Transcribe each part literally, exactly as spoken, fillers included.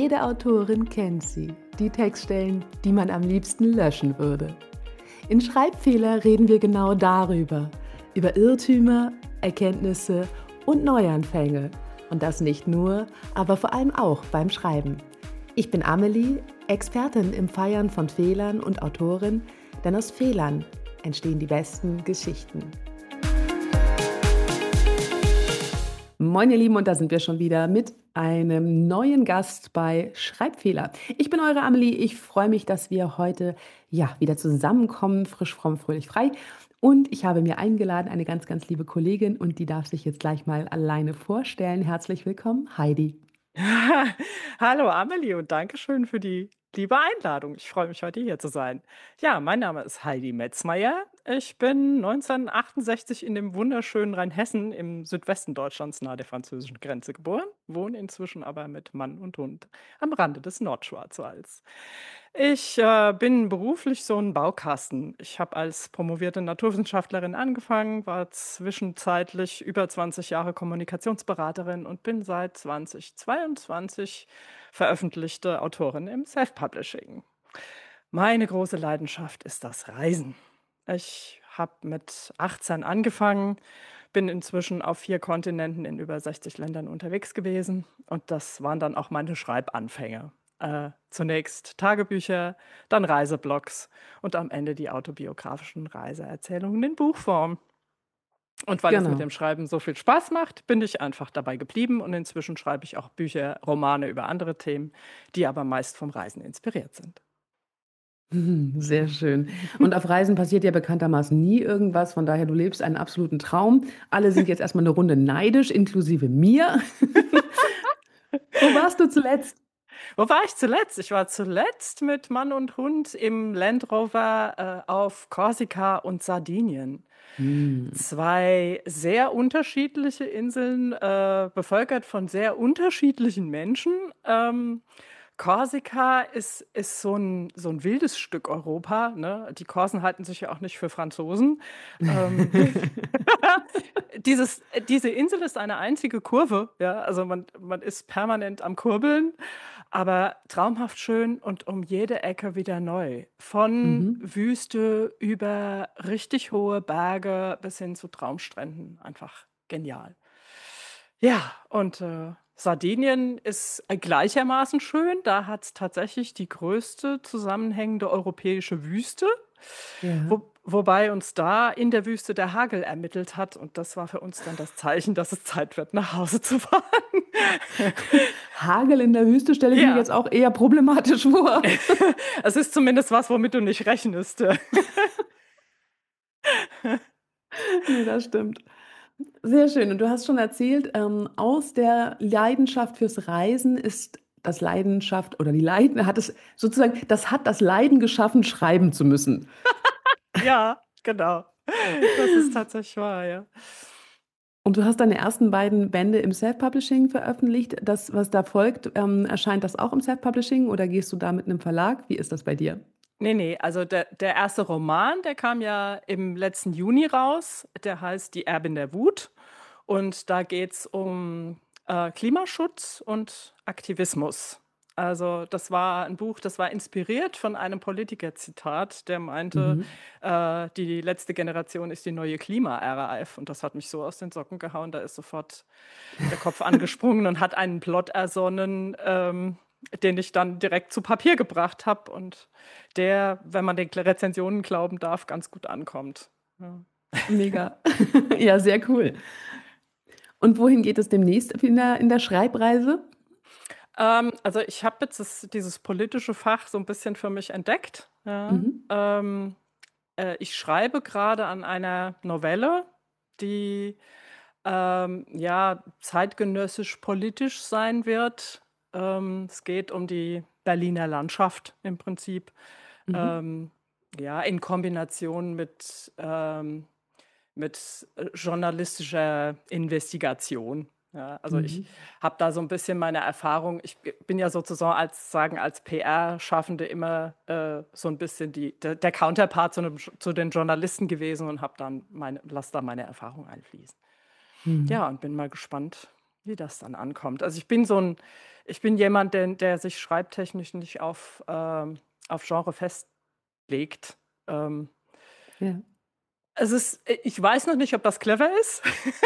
Jede Autorin kennt sie, die Textstellen, die man am liebsten löschen würde. In Schreibfehler reden wir genau darüber, über Irrtümer, Erkenntnisse und Neuanfänge. Und das nicht nur, aber vor allem auch beim Schreiben. Ich bin Amelie, Expertin im Feiern von Fehlern und Autorin, denn aus Fehlern entstehen die besten Geschichten. Moin ihr Lieben, und da sind wir schon wieder mit einem neuen Gast bei Schreibfehler. Ich bin eure Amelie, ich freue mich, dass wir heute ja wieder zusammenkommen, frisch, fromm, fröhlich, frei. Und ich habe mir eingeladen, eine ganz, ganz liebe Kollegin, und die darf sich jetzt gleich mal alleine vorstellen. Herzlich willkommen, Heidi. Hallo Amelie und Dankeschön für die liebe Einladung. Ich freue mich, heute hier zu sein. Ja, mein Name ist Heidi Metzmeier. Ich bin neunzehnhundertachtundsechzig in dem wunderschönen Rheinhessen im Südwesten Deutschlands nahe der französischen Grenze geboren, wohne inzwischen aber mit Mann und Hund am Rande des Nordschwarzwalds. Ich äh, bin beruflich so ein Baukasten. Ich habe als promovierte Naturwissenschaftlerin angefangen, war zwischenzeitlich über zwanzig Jahre Kommunikationsberaterin und bin seit zweitausendzweiundzwanzig veröffentlichte Autorin im Self-Publishing. Meine große Leidenschaft ist das Reisen. Ich habe mit achtzehn angefangen, bin inzwischen auf vier Kontinenten in über sechzig Ländern unterwegs gewesen und das waren dann auch meine Schreibanfänge. Äh, zunächst Tagebücher, dann Reiseblogs und am Ende die autobiografischen Reiseerzählungen in Buchform. Und weil es mit Genau. dem Schreiben so viel Spaß macht, bin ich einfach dabei geblieben und inzwischen schreibe ich auch Bücher, Romane über andere Themen, die aber meist vom Reisen inspiriert sind. Sehr schön. Und auf Reisen passiert ja bekanntermaßen nie irgendwas, von daher, du lebst einen absoluten Traum. Alle sind jetzt erstmal eine Runde neidisch, inklusive mir. Wo warst du zuletzt? Wo war ich zuletzt? Ich war zuletzt mit Mann und Hund im Land Rover äh, auf Korsika und Sardinien. Hm. Zwei sehr unterschiedliche Inseln, äh, bevölkert von sehr unterschiedlichen Menschen. Ähm, Korsika ist, ist so ein, so ein wildes Stück Europa. Ne? Die Korsen halten sich ja auch nicht für Franzosen. Ähm, dieses, diese Insel ist eine einzige Kurve. Ja? Also man, man ist permanent am Kurbeln, aber traumhaft schön und um jede Ecke wieder neu. Von Mhm. Wüste über richtig hohe Berge bis hin zu Traumstränden. Einfach genial. Ja, und äh, Sardinien ist äh, gleichermaßen schön. Da hat es tatsächlich die größte zusammenhängende europäische Wüste. Ja. Wo, wobei uns da in der Wüste der Hagel ermittelt hat. Und das war für uns dann das Zeichen, dass es Zeit wird, nach Hause zu fahren. Hagel in der Wüste stelle ich mir Ja, jetzt auch eher problematisch vor. es ist zumindest was, womit du nicht rechnest. Nee, das stimmt. Sehr schön. Und du hast schon erzählt, ähm, aus der Leidenschaft fürs Reisen ist das Leidenschaft oder die Leiden hat es sozusagen, das hat das Leiden geschaffen, schreiben zu müssen. Ja, genau. Das ist tatsächlich wahr, ja. Und du hast deine ersten beiden Bände im Self-Publishing veröffentlicht. Das, was da folgt, ähm, erscheint das auch im Self-Publishing oder gehst du da mit einem Verlag? Wie ist das bei dir? Nee, nee, also der, der erste Roman, der kam ja im letzten Juni raus. Der heißt Die Erbin der Wut. Und da geht es um äh, Klimaschutz und Aktivismus. Also das war ein Buch, das war inspiriert von einem Politiker-Zitat, der meinte, Mhm. äh, die letzte Generation ist die neue Klima-R A F. Und das hat mich so aus den Socken gehauen, da ist sofort der Kopf angesprungen und hat einen Plot ersonnen, ähm, den ich dann direkt zu Papier gebracht habe und der, wenn man den Rezensionen glauben darf, ganz gut ankommt. Ja. Mega. Ja, sehr cool. Und wohin geht es demnächst in der, in der Schreibreise? Ähm, also ich habe jetzt das, dieses politische Fach so ein bisschen für mich entdeckt. Ja. Mhm. Ähm, äh, ich schreibe gerade an einer Novelle, die ähm, ja zeitgenössisch politisch sein wird. Ähm, es geht um die Berliner Landschaft im Prinzip. Mhm. Ähm, ja, in Kombination mit, ähm, mit äh, journalistischer Investigation. Ja, also ich Mhm. habe da so ein bisschen meine Erfahrung. Ich bin ja sozusagen als, sagen, als P R-Schaffende immer äh, so ein bisschen die, der, der Counterpart zu, einem, zu den Journalisten gewesen und habe dann meine, lass da meine Erfahrung einfließen. Mhm. Ja, und bin mal gespannt, wie das dann ankommt. Also, ich bin so 'n ich bin jemand, der der sich schreibtechnisch nicht auf, ähm auf Genre festlegt. Ähm, Ja. es ist i ich weiß noch nicht, ob das clever ist.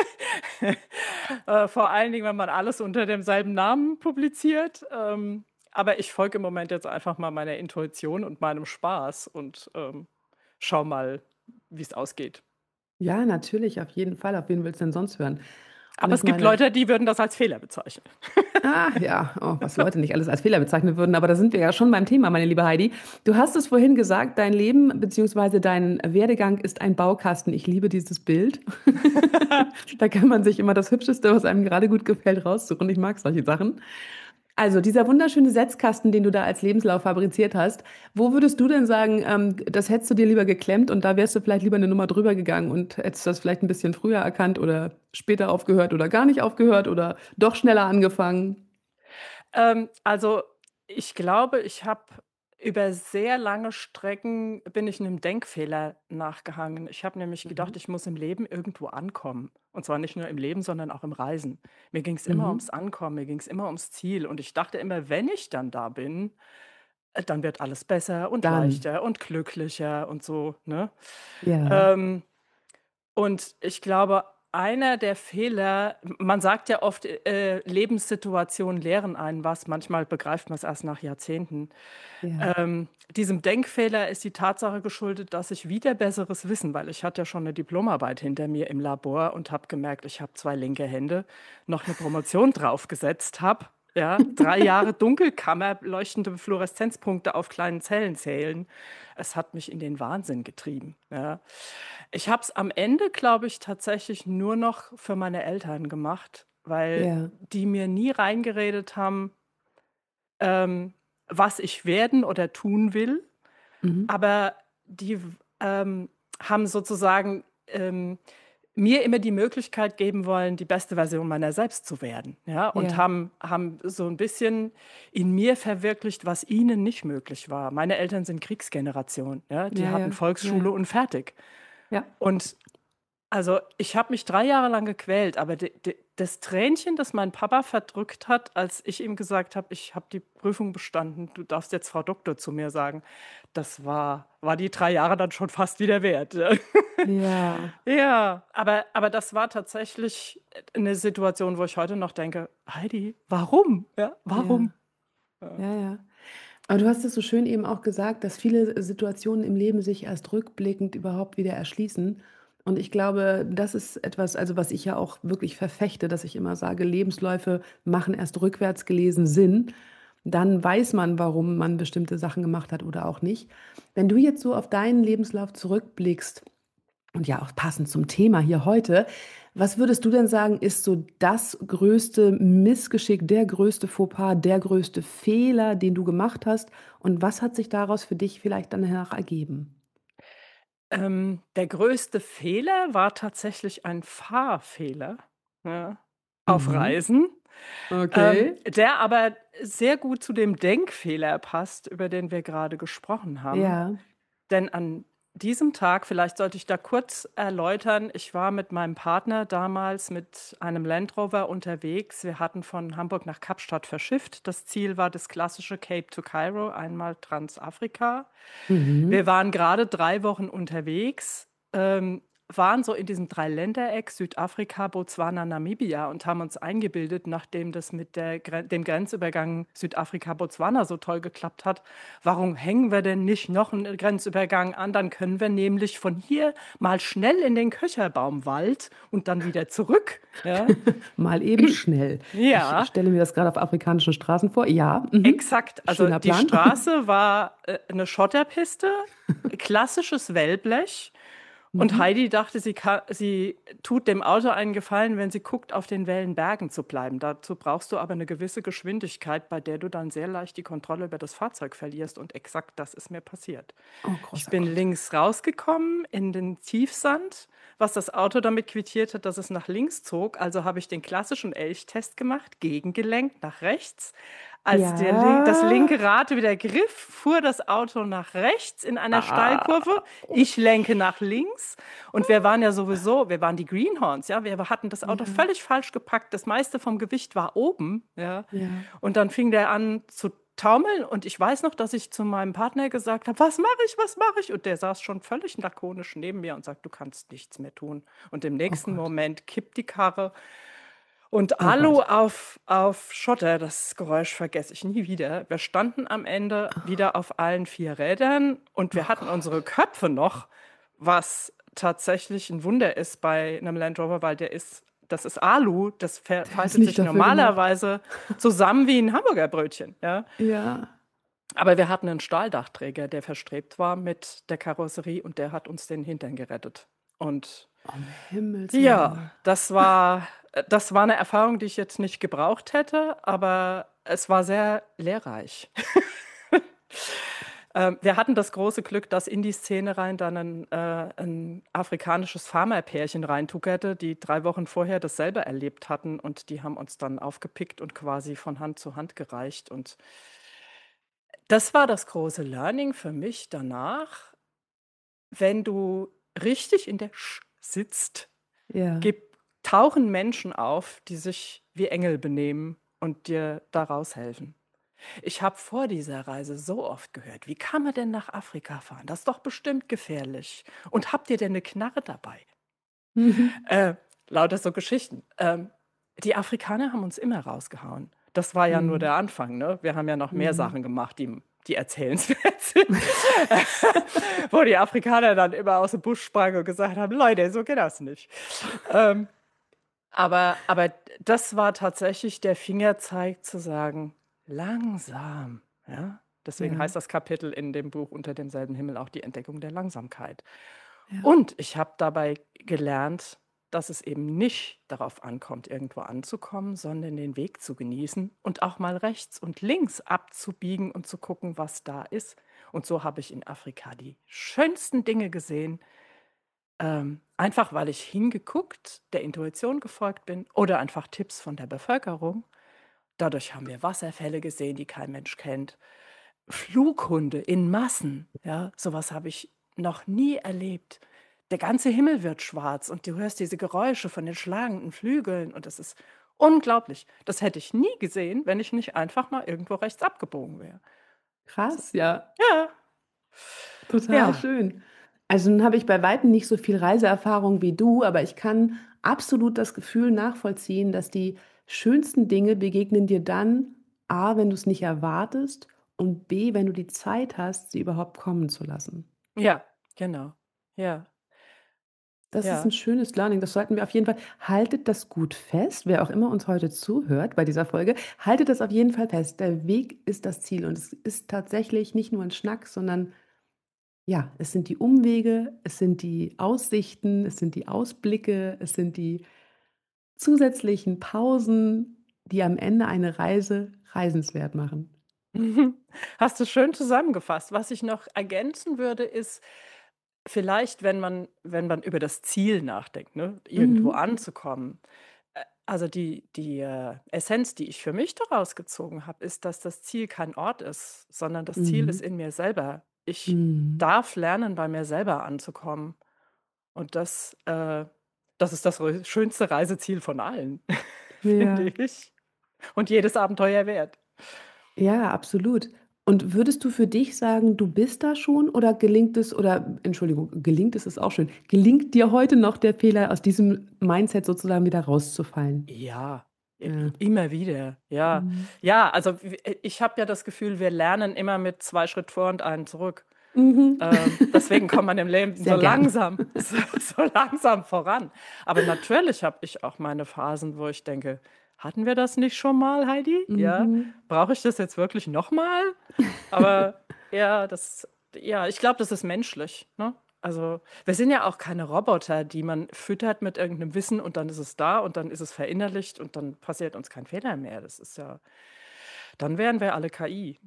Äh, vor allen Dingen, wenn man alles unter demselben Namen publiziert. Ähm, aber ich folge im Moment jetzt einfach mal meiner Intuition und meinem Spaß und, ähm, schaue mal, wie's ausgeht. Ja, natürlich, auf jeden Fall. Auf wen willst du denn sonst hören? Und Aber ich es gibt meine Leute, die würden das als Fehler bezeichnen. Ah, ja, oh, was Leute nicht alles als Fehler bezeichnen würden, aber da sind wir ja schon beim Thema, meine liebe Heidi. Du hast es vorhin gesagt, dein Leben beziehungsweise dein Werdegang ist ein Baukasten. Ich liebe dieses Bild. Da kann man sich immer das Hübscheste, was einem gerade gut gefällt, raussuchen. Ich mag solche Sachen. Also, dieser wunderschöne Setzkasten, den du da als Lebenslauf fabriziert hast, wo würdest du denn sagen, ähm, das hättest du dir lieber geklemmt und da wärst du vielleicht lieber 'ne Nummer drüber gegangen und hättest das vielleicht 'n bisschen früher erkannt oder später aufgehört oder gar nicht aufgehört oder doch schneller angefangen? Ähm, also, ich glaube, ich habe über sehr lange Strecken bin ich 'nem Denkfehler nachgehangen. Ich habe nämlich gedacht, Mhm. ich muss im Leben irgendwo ankommen. Und zwar nicht nur im Leben, sondern auch im Reisen. Mir ging's immer ums Mhm. Ankommen, mir ging's immer ums Ziel. Und ich dachte immer, wenn ich dann da bin, äh, dann wird alles besser und Dann. leichter und glücklicher und so, ne? Ja. Ähm, und ich glaube, einer der Fehler m man sagt ja oft, äh, Lebenssituationen lehren einen was, manchmal begreift man's erst nach Jahrzehnten. Ja. Ähm, diesem Denkfehler ist die Tatsache geschuldet, dass ich wider besseres Wissen, weil ich hatte ja schon 'ne Diplomarbeit hinter mir im Labor und habe gemerkt, ich habe zwei linke Hände, noch 'ne Promotion draufgesetzt habe, ja? drei Jahre Dunkelkammer, leuchtende Fluoreszenzpunkte auf kleinen Zellen zählen. Es hat mich in den Wahnsinn getrieben, ja? Ich habe es am Ende, glaube ich, tatsächlich nur noch für meine Eltern gemacht, weil Ja. die mir nie reingeredet haben ähm, was ich werden oder tun will. Mhm. Aber die w ähm, haben sozusagen, ähm, mir immer die Möglichkeit geben wollen, die beste Version meiner selbst zu werden, ja? Und Ja. haben haben so 'n bisschen in mir verwirklicht, was ihnen nicht möglich war. Meine Eltern sind Kriegsgeneration, ja? Die Ja, hatten ja. Ja, Volksschule ja. und fertig. Ja. Und also, ich habe mich drei Jahre lang gequält, aber d d das Tränchen, das mein Papa verdrückt hat, als ich ihm gesagt habe: „Ich habe die Prüfung bestanden, du darfst jetzt Frau Doktor zu mir sagen“, das war war die drei Jahre dann schon fast wieder wert, ja. Ja. Ja, aber aber das war tatsächlich, äh, 'ne Situation, wo ich heute noch denke: „Heidi, warum?“ Ja, Ja. warum? Ja. Ja, ja. Aber du hast es so schön eben auch gesagt, dass viele Situationen im Leben sich erst rückblickend überhaupt wieder erschließen. Und ich glaube, das ist etwas, also, was ich ja auch wirklich verfechte, dass ich immer sage, Lebensläufe machen erst rückwärts gelesen Sinn. Dann weiß man, warum man bestimmte Sachen gemacht hat oder auch nicht. Wenn du jetzt so auf deinen Lebenslauf zurückblickst und ja auch passend zum Thema hier heute, was würdest du denn sagen, ist so das größte Missgeschick, der größte Fauxpas, der größte Fehler, den du gemacht hast? Und was hat sich daraus für dich vielleicht danach ergeben? Ähm, der größte Fehler war tatsächlich ein Fahrfehler, ja, auf Mhm. Reisen, ähm, Okay. der aber sehr gut zu dem Denkfehler passt, über den wir grade gesprochen haben. Ja. Denn an diesem Tag vielleicht sollte ich da kurz erläutern, ich war mit meinem Partner damals mit einem Land Rover unterwegs. Wir hatten von Hamburg nach Kapstadt verschifft. Das Ziel war das klassische Cape to Cairo, einmal Transafrika. Wir Mhm. waren grade drei Wochen unterwegs, ähm, waren so in diesem Dreiländereck Südafrika, Botswana, Namibia und haben uns eingebildet, nachdem das mit der Gren dem Grenzübergang Südafrika-Botswana so toll geklappt hat: „Warum hängen wir denn nicht noch 'n Grenzübergang an? Dann können wir nämlich von hier mal schnell in den Köcherbaumwald und dann wieder zurück“, ja? Mal eben schnell. Ich Ja. stelle mir das grade auf afrikanischen Straßen vor. Ja, mhm. Exakt. Also, Schöner die Plan. Straße war, äh, 'ne Schotterpiste, klassisches Wellblech. Und Mhm. Heidi dachte, sie ka sie tut dem Auto einen Gefallen, wenn sie guckt, auf den Wellenbergen zu bleiben. Dazu brauchst du aber 'ne gewisse Geschwindigkeit, bei der du dann sehr leicht die Kontrolle über das Fahrzeug verlierst. Und exakt das ist mir passiert. Oh, Ich großer bin Gott. links rausgekommen in den Tiefsand, was das Auto damit quittiert hat, dass es nach links zog. Also, habe ich den klassischen Elchtest gemacht, gegengelenkt nach rechts. Als der Link, das Ja. linke Rad wieder griff, fuhr das Auto nach rechts in einer Ah. Steilkurve. Ich lenke nach links. Und wir waren ja sowieso, wir waren die Greenhorns, ja. Wir hatten das Auto Ja, völlig falsch gepackt. Das meiste vom Gewicht war oben, ja. ja. Und dann fing der an zu taumeln. Und ich weiß noch, dass ich zu meinem Partner gesagt habe, was mache ich, was mache ich? Und der saß schon völlig lakonisch neben mir und sagt, du kannst nichts mehr tun. Und im Oh nächsten Gott. Moment kippt die Karre. Und Oh Alu Gott. auf, auf Schotter, das Geräusch vergesse ich nie wieder. Wir standen am Ende wieder auf allen vier Rädern und wir Oh hatten unsere Gott. Köpfe noch, was tatsächlich ein Wunder ist bei einem Land Rover, weil der ist, das ist Alu, das ver- Der ist faltet nicht sich dafür gemacht. normalerweise zusammen wie ein Hamburgerbrötchen. Ja? Ja. Aber wir hatten einen Stahldach-Träger, der verstrebt war mit der Karosserie und der hat uns den Hintern gerettet. Und Um Himmels ja, Willen. das war, äh, das war eine Erfahrung, die ich jetzt nicht gebraucht hätte, aber es war sehr lehrreich. Ähm, wir hatten das große Glück, dass in die Szene rein dann ein, äh, ein afrikanisches Farmerpärchen reintuckerte, die drei Wochen vorher dasselbe erlebt hatten und die haben uns dann aufgepickt und quasi von Hand zu Hand gereicht. Und das war das große Learning für mich danach, wenn du richtig in der Sch sitzt, Ja. Gib tauchen Menschen auf, die sich wie Engel benehmen und dir da raushelfen. Ich habe vor dieser Reise so oft gehört, wie kann man denn nach Afrika fahren? Das ist doch bestimmt gefährlich. Und habt ihr denn eine Knarre dabei? Mhm. Äh, lauter so Geschichten. Ähm, die Afrikaner haben uns immer rausgehauen. Das war ja nur Mhm. der Anfang, ne? Wir haben ja noch mehr Mhm. Sachen gemacht, die, die erzählenswert sind. Wo die Afrikaner dann immer aus dem Busch sprangen und gesagt haben, Leute, so geht das nicht. Ähm, aber, aber das war tatsächlich der Fingerzeig zu sagen, langsam. Ja? Deswegen Ja. heißt das Kapitel in dem Buch Unter demselben Himmel auch die Entdeckung der Langsamkeit. Ja. Und ich habe dabei gelernt, dass es eben nicht darauf ankommt, irgendwo anzukommen, sondern den Weg zu genießen und auch mal rechts und links abzubiegen und zu gucken, was da ist. Und so habe ich in Afrika die schönsten Dinge gesehen, ähm, einfach weil ich hingeguckt, der Intuition gefolgt bin oder einfach Tipps von der Bevölkerung. Dadurch haben wir Wasserfälle gesehen, die kein Mensch kennt. Flughunde in Massen, ja, sowas habe ich noch nie erlebt. Der ganze Himmel wird schwarz und du hörst diese Geräusche von den schlagenden Flügeln und das ist unglaublich. Das hätte ich nie gesehen, wenn ich nicht einfach mal irgendwo rechts abgebogen wäre. So. Krass, ja. Ja, Total ja. schön. Also nun habe ich bei weitem nicht so viel Reiseerfahrung wie du, aber ich kann absolut das Gefühl nachvollziehen, dass die schönsten Dinge begegnen dir dann, A, wenn du es nicht erwartest und B, wenn du die Zeit hast, sie überhaupt kommen zu lassen. Ja, genau. Ja, Das ist ein ja. schönes Learning. Das sollten wir auf jeden Fall haltet das gut fest, wer auch immer uns heute zuhört bei dieser Folge, haltet das auf jeden Fall fest. Der Weg ist das Ziel und es ist tatsächlich nicht nur ein Schnack, sondern ja, es sind die Umwege, es sind die Aussichten, es sind die Ausblicke, es sind die zusätzlichen Pausen, die am Ende eine Reise reisenswert machen. Mhm. Hast du schön zusammengefasst. Was ich noch ergänzen würde, ist vielleicht, wenn man wenn man über das Ziel nachdenkt, ne, irgendwo Mhm. anzukommen. Äh, also die die, äh, Essenz, die ich für mich daraus gezogen habe, ist, dass das Ziel kein Ort ist, sondern das Ziel ist Mhm. in mir selber. Ich Mhm. darf lernen, bei mir selber anzukommen. Und das, äh das ist das rö schönste Reiseziel von allen, finde Ja. ich. Und jedes Abenteuer wert. Ja, absolut. Und würdest du für dich sagen, du bist da schon oder gelingt es oder Entschuldigung, gelingt es ist auch schön. Gelingt dir heute noch der Fehler, aus diesem Mindset sozusagen wieder rauszufallen? Ja, i Ja. immer wieder, ja. Mhm. Ja, also w äh, ich habe ja das Gefühl, wir lernen immer mit zwei Schritt vor und einen zurück. Mhm. Ähm, deswegen kommt man im Leben so Sehr gern. langsam so so langsam voran. Aber natürlich habe ich auch meine Phasen, wo ich denke: „Hatten wir das nicht schon mal, Heidi? Ja, Mhm. brauche ich das jetzt wirklich noch mal?“ Aber ja, das ja, ich glaube, das ist menschlich, ne? Also, wir sind ja auch keine Roboter, die man füttert mit irgendeinem Wissen und dann ist es da und dann ist es verinnerlicht und dann passiert uns kein Fehler mehr. Das ist ja dann wären wir alle K I.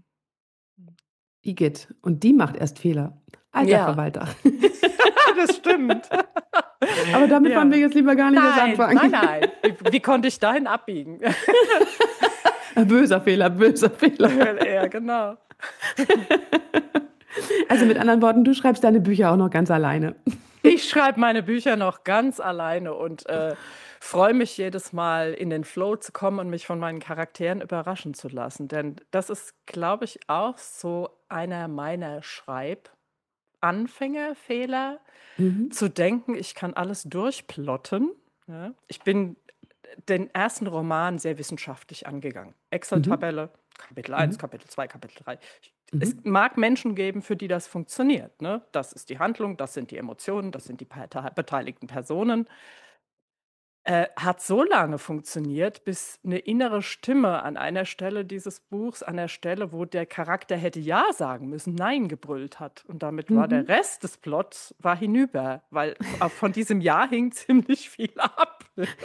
Igitt. Und die macht erst Fehler. Alter Ja, Verwalter. das stimmt. Aber damit wollen wir Ja. jetzt lieber gar nicht erst Nein, nein, anfangen. nein. Wie wie konnte ich dahin abbiegen? Böser Fehler, böser Fehler. Ja, genau. Also mit anderen Worten, du schreibst deine Bücher auch noch ganz alleine. Ich schreibe meine Bücher noch ganz alleine und äh, freue mich jedes Mal in den Flow zu kommen und mich von meinen Charakteren überraschen zu lassen. Denn das ist, glaube ich, auch so einer meiner Schreibanfängerfehler, Mhm. zu denken, ich kann alles durchplotten. Ja? Ich bin den ersten Roman sehr wissenschaftlich angegangen. Mhm. Excel-Tabelle, Kapitel eins, Mhm. Kapitel zwei, Kapitel drei. Es Mhm. mag Menschen geben, für die das funktioniert. Ne? Das ist die Handlung, das sind die Emotionen, das sind die pete- beteiligten Personen. Äh, hat so lange funktioniert, bis eine innere Stimme an einer Stelle dieses Buchs, an der Stelle, wo der Charakter hätte Ja sagen müssen, Nein gebrüllt hat. Und damit war der Mhm. Rest des Plots war hinüber, weil f- von diesem Ja hing ziemlich viel ab.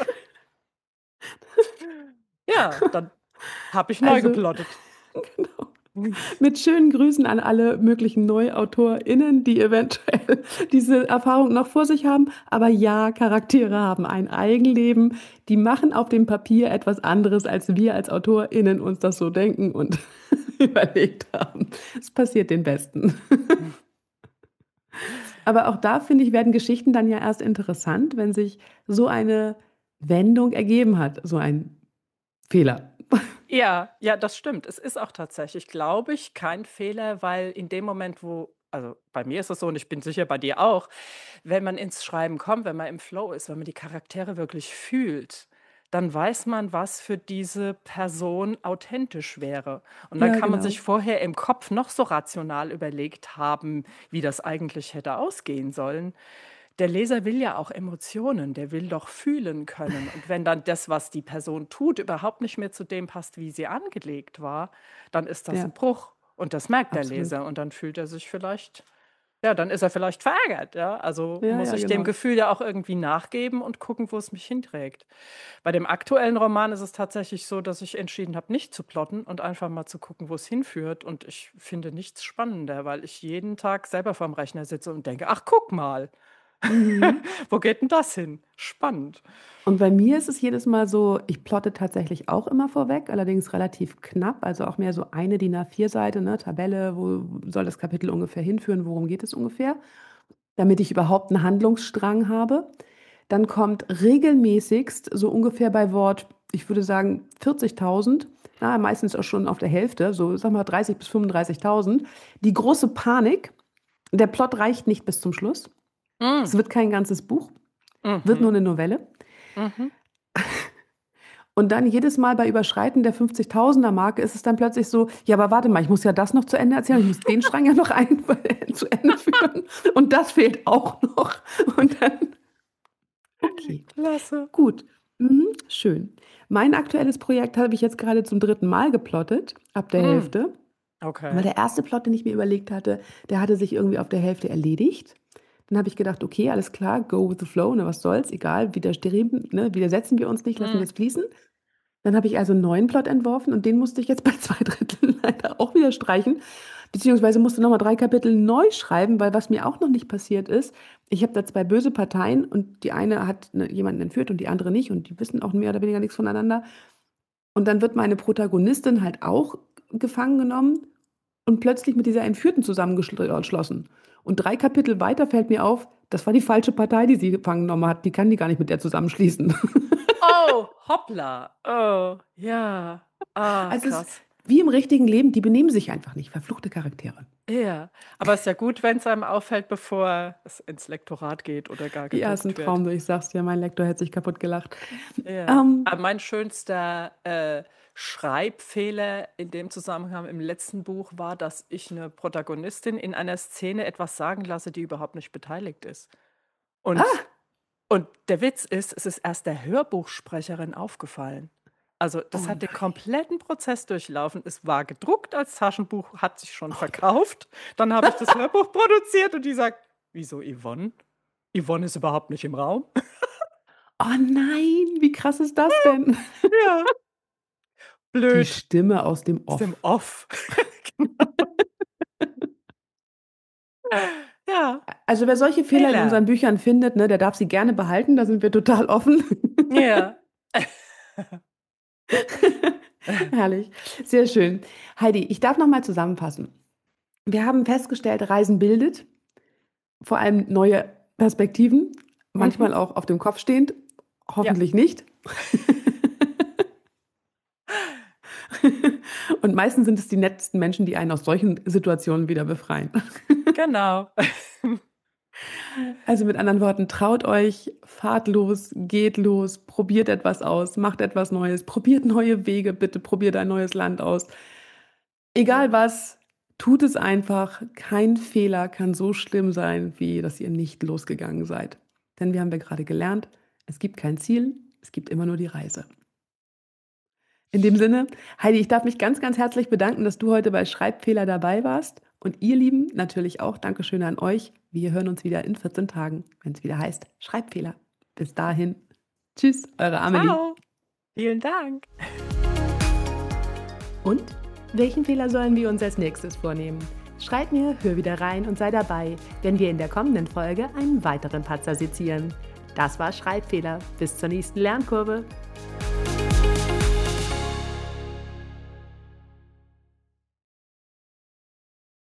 Ja, dann habe ich neu Also, geplottet. genau. Mit schönen Grüßen an alle möglichen NeuautorInnen, die eventuell diese Erfahrung noch vor sich haben. Aber ja, Charaktere haben ein Eigenleben. Die machen auf dem Papier etwas anderes, als wir als AutorInnen uns das so denken und überlegt haben. Es passiert den Besten. Aber auch da, finde ich, werden Geschichten dann ja erst interessant, wenn sich so eine Wendung ergeben hat, so ein Fehler. Ja, ja, das stimmt. Es ist auch tatsächlich, glaube ich, kein Fehler, weil in dem Moment, wo, also bei mir ist es so und ich bin sicher bei dir auch, wenn man ins Schreiben kommt, wenn man im Flow ist, wenn man die Charaktere wirklich fühlt, dann weiß man, was für diese Person authentisch wäre. Und dann Ja, kann man genau. sich vorher im Kopf noch so rational überlegt haben, wie das eigentlich hätte ausgehen sollen. Der Leser will ja auch Emotionen, der will doch fühlen können. Und wenn dann das, was die Person tut, überhaupt nicht mehr zu dem passt, wie sie angelegt war, dann ist das Ja, ein Bruch. Und das merkt der absolut. Leser. Und dann fühlt er sich vielleicht, ja, dann ist er vielleicht verärgert. Ja? Also Ja, muss ja, ich dem genau. Gefühl ja auch irgendwie nachgeben und gucken, wo es mich hinträgt. Bei dem aktuellen Roman ist es tatsächlich so, dass ich entschieden habe, nicht zu plotten und einfach mal zu gucken, wo es hinführt. Und ich finde nichts spannender, weil ich jeden Tag selber vorm Rechner sitze und denke, ach, guck mal. Mhm. Wo geht denn das hin? Spannend. Und bei mir ist es jedes Mal so, ich plotte tatsächlich auch immer vorweg, allerdings relativ knapp, also auch mehr so eine D I N A vier Seite, ne, Tabelle, wo soll das Kapitel ungefähr hinführen, worum geht es ungefähr, damit ich überhaupt einen Handlungsstrang habe. Dann kommt regelmäßigst so ungefähr bei Wort, ich würde sagen vierzigtausend, na, meistens auch schon auf der Hälfte, so sag mal dreißig bis fünfunddreißigtausend, die große Panik, der Plot reicht nicht bis zum Schluss. Es Mm, wird kein ganzes Buch, wird nur mhm, eine Novelle. mhm. Und dann jedes Mal bei Überschreiten der fünfzigtausender-Marke ist es dann plötzlich so, ja, aber warte mal, ich muss ja das noch zu Ende erzählen, ich muss den Strang ja noch ein, zu Ende führen und das fehlt auch noch. Und dann, okay, Klasse. gut, mhm, schön. Mein aktuelles Projekt habe ich jetzt gerade zum dritten Mal geplottet, ab der Mm, Hälfte, weil okay. der erste Plot, den ich mir überlegt hatte, der hatte sich irgendwie auf der Hälfte erledigt. Dann habe ich gedacht, okay, alles klar, go with the flow, ne, was soll's, egal, widerstreben, ne, widersetzen wir uns nicht, lassen wir Mm, es fließen. Dann habe ich also einen neuen Plot entworfen und den musste ich jetzt bei zwei Dritteln leider auch wieder streichen, beziehungsweise musste noch mal drei Kapitel neu schreiben, weil was mir auch noch nicht passiert ist, ich habe da zwei böse Parteien und die eine hat, ne, jemanden entführt und die andere nicht und die wissen auch mehr oder weniger nichts voneinander. Und dann wird meine Protagonistin halt auch gefangen genommen und plötzlich mit dieser Entführten zusammengeschlossen. Und drei Kapitel weiter fällt mir auf, das war die falsche Partei, die sie gefangen genommen hat. Die kann die gar nicht mit der zusammenschließen. oh, hoppla. Oh, ja. Ah, Also es ist krass. wie im richtigen Leben, die benehmen sich einfach nicht, verfluchte Charaktere. Ja, aber es ist ja gut, wenn es einem auffällt, bevor es ins Lektorat geht oder gar Ja, ist ein gedruckt wird. Traum, du, ich sag's dir, mein Lektor hätte sich kaputt gelacht. Ja. Ähm, Aber mein schönster äh, Schreibfehler in dem Zusammenhang im letzten Buch war, dass ich eine Protagonistin in einer Szene etwas sagen lasse, die überhaupt nicht beteiligt ist. Und ah, Und der Witz ist, es ist erst der Hörbuchsprecherin aufgefallen. Also, oh das hat den nein. kompletten Prozess durchlaufen. Es war gedruckt als Taschenbuch, hat sich schon verkauft. Dann habe ich das Hörbuch produziert und die sagt: „Wieso Yvonne? Yvonne ist überhaupt nicht im Raum.“ Oh nein, wie krass ist das denn? Ja, Die blöd, Stimme aus dem aus dem Off. Off. Genau. Ja, Also wer solche Fehler in Fehler. unseren Büchern findet, ne, der darf sie gerne behalten, da sind wir total offen. Ja. Herrlich, sehr schön. Heidi, ich darf noch mal zusammenfassen. Wir haben festgestellt, Reisen bildet, vor allem neue Perspektiven, Mhm. manchmal auch auf dem Kopf stehend, Ja, hoffentlich nicht. Und meistens sind es die nettesten Menschen, die einen aus solchen Situationen wieder befreien. genau. Also mit anderen Worten, traut euch, fahrt los, geht los, probiert etwas aus, macht etwas Neues, probiert neue Wege, bitte probiert ein neues Land aus. Egal was, tut es einfach. Kein Fehler kann so schlimm sein, wie dass ihr nicht losgegangen seid. Denn wir haben ja gerade gelernt, es gibt kein Ziel, es gibt immer nur die Reise. In dem Sinne, Heidi, ich darf mich ganz, ganz herzlich bedanken, dass du heute bei Schreibfehler dabei warst. Und ihr Lieben, natürlich auch Dankeschön an euch. Wir hören uns wieder in vierzehn Tagen, wenn es wieder heißt Schreibfehler. Bis dahin. Tschüss, eure Amelie. Ciao. Vielen Dank. Und welchen Fehler sollen wir uns als nächstes vornehmen? Schreib mir, hör wieder rein und sei dabei, wenn wir in der kommenden Folge einen weiteren Patzer sezieren. Das war Schreibfehler. Bis zur nächsten Lernkurve.